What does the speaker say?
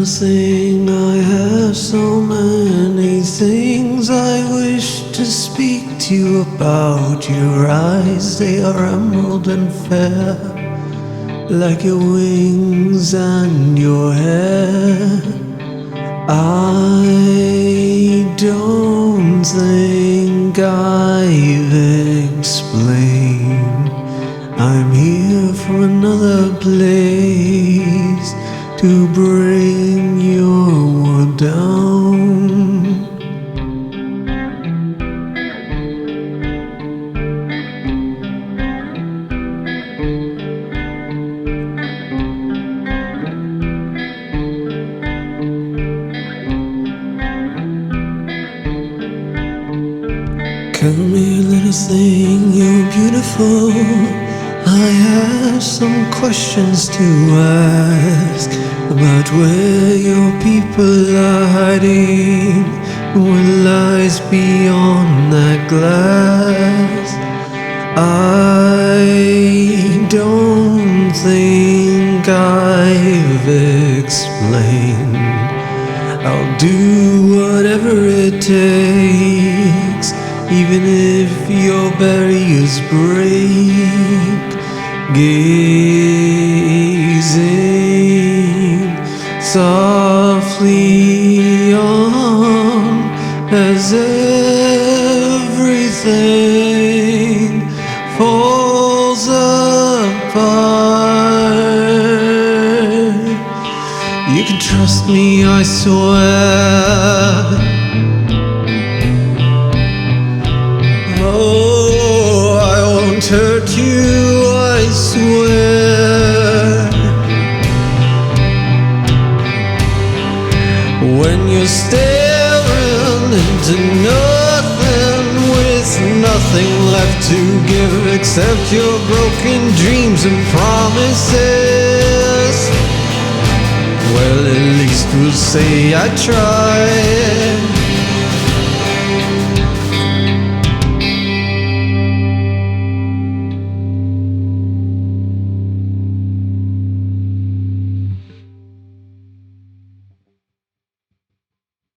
thing. I have so many things I wish to speak to you about. Your eyes, they are emerald and fair, like your wings and your hair. I don't think I've explained. I'm here for another place to bring your world down. Come here, little thing, you're beautiful. I have some questions to ask about where your people are hiding, what lies beyond that glass. I don't think I've explained. I'll do whatever it takes, even if your barriers break. Gazing softly on as everything falls apart. You can trust me, I swear. Oh, I won't hurt you, I swear. When you're staring into nothing, with nothing left to give except your broken dreams and promises, well, at least we'll say I tried.